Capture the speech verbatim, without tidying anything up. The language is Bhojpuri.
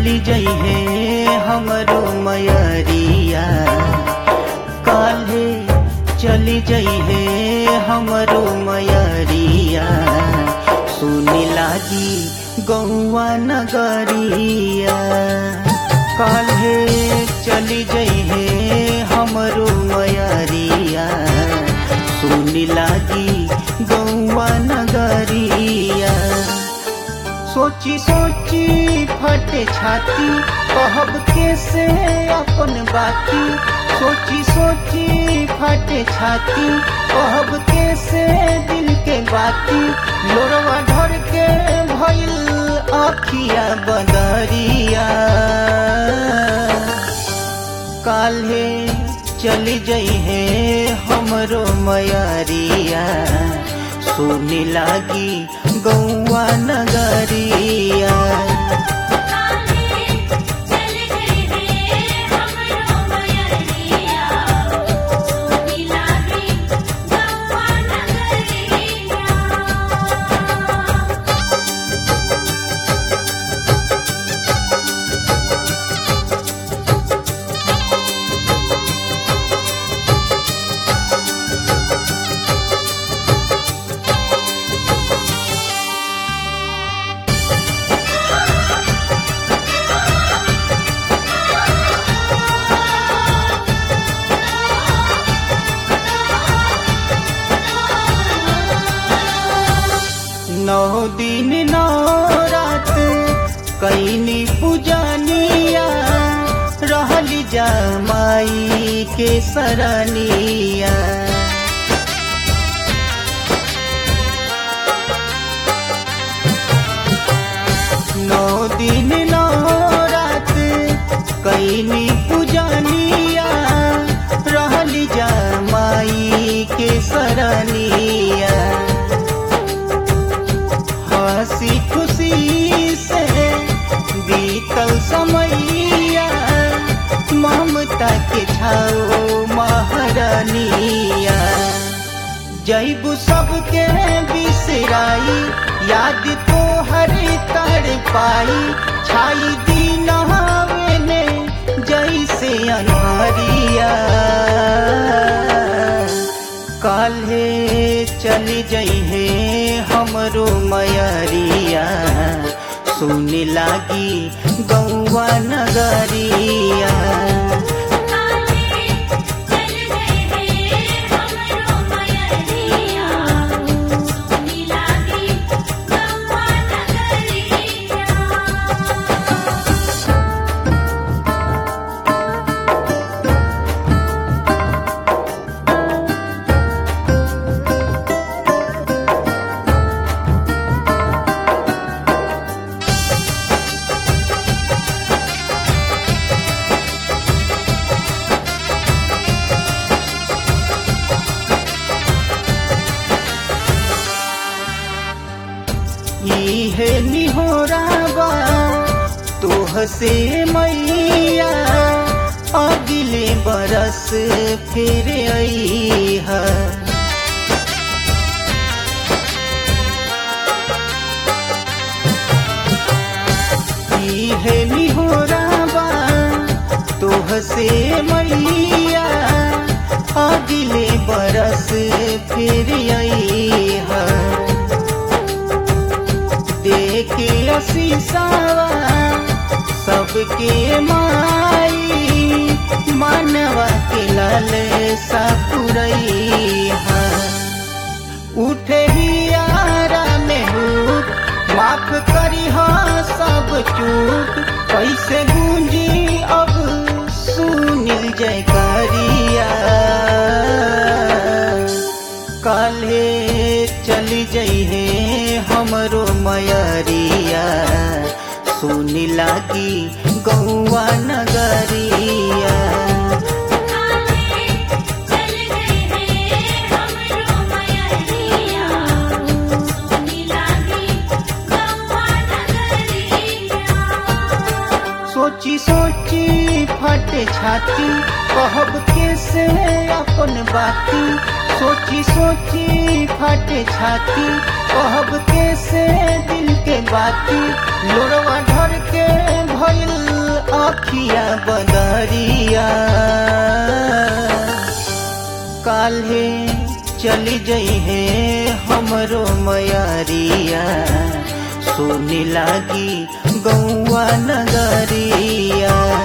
चली जइहे हमरो मयरिया, काल्हे चली जइहे हमरो मयरिया, सुनी लागी गौआ नगरिया। काल्हे चली जइहे हमरो मयरिया, सुनी लागी गौआ नगरिया। सोची सोची फटे छाती, कहब कैसे अपन बाती। सोची सोची फटे छाती, कहब कैसे दिल के बाती। लोरवा ढर के भइल अखिया बदरिया, काल्हे चली जइहे हमरो मयरिया, सुनी लागी गौआ नगरिया। नौ दिन नौ रात कैनी पूजनिया, रहली जा माई के सरनिया। नौ दिन नौ रात कैनी पूजनिया, रहली जा माई के सरनिया। हंसी खुशी से बीतल समैया, ममता के छाओ महारानिया। जैबू सबके बिसराई, याद तो हर तर पाई। छाई दिन ने जैसे अनहरिया, काल्हे चली जइहे हमरो मयरिया, सुनी लागी गौआ नगरिया। इहे निहोराबा तोह से मैया, अगले बरस फिर अइहा। इहे निहोराबा तोह से मैया, अगले बरस फिर अइहा। देखे असीसावा सबके माई, मानवा के लाल सापुरैहा। उठे हियारा में हुक, माफ करी हाँ सब चूक। कैसे गूंजी अब सुनील जयकारिया, काल्हे चली जइहे हमरो मयरिया, सुनी लागी गौआ नगरिया। सोची सोची फटे छाती, कहब कैसे अपन बाती। सोची सोची फटे छाती, कहब कैसे दिल के बाती। लोरवा ढर के भइल अखिया बदरिया काल्हे चली जई है हमरो मयारिया सोने लागी गौआ नगरिया।